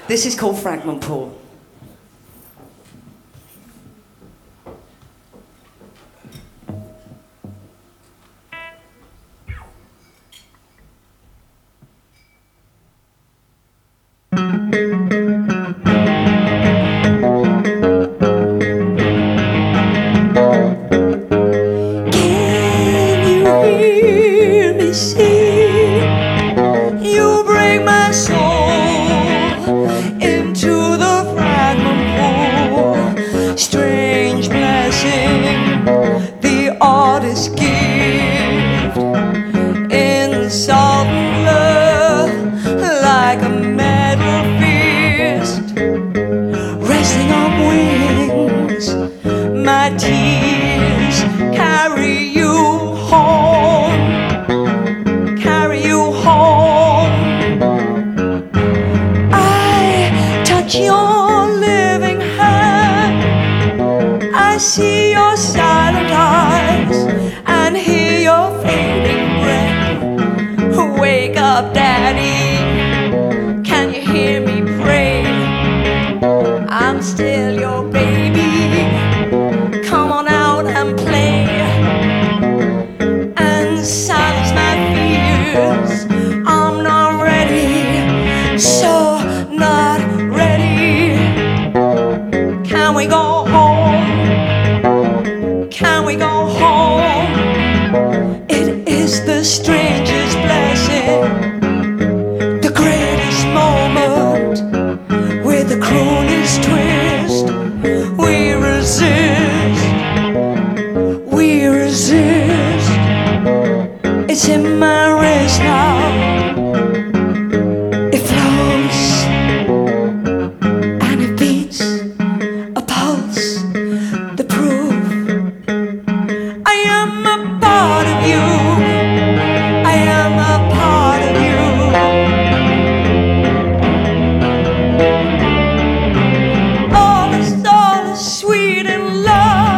This is called Fragment Pool. Strange blessing the artist gift in solemn love, like a metal fist resting on wings. My tears carry you home, carry you home. I touch your living hand, I see your silent eyes and hear your fading breath. Wake up, Daddy, can you hear me pray? I'm still your baby, come on out and play and silence my fears. I'm not ready, so not ready. Can we go home? Can we go home? It is the strangest blessing, the greatest moment, with the cruelest twist. We resist, we resist. It's in my wrist now, it flows and it beats a pulse, the proof. I am a part of you, I am a part of you. All is sweet in love.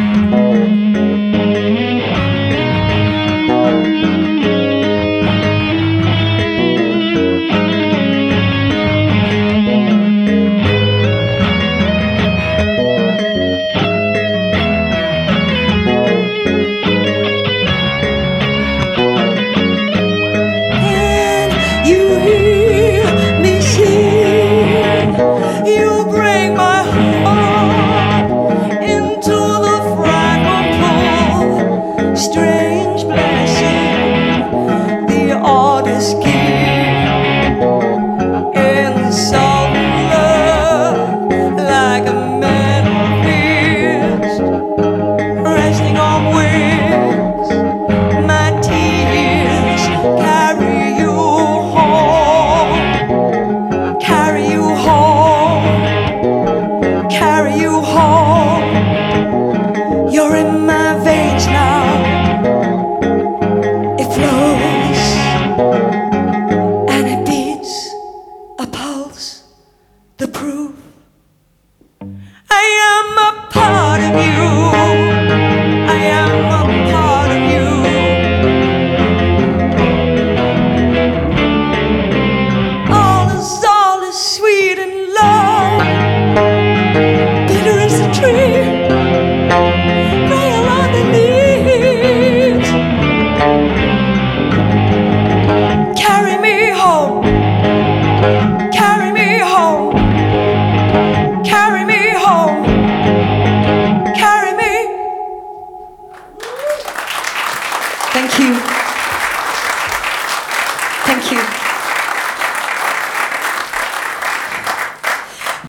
Strange blessing the artist gives in solemn love, like a metal fist resting on wings. My tears carry you home, carry you home, carry you home. You're in my veins now, it flows and it beats a pulse, the proof. I am a part of you, I am a part of you. All is sweet in love, bitter is the tree, gray along the leaves. Carry me home, carry me home, carry me home, carry me. Thank you.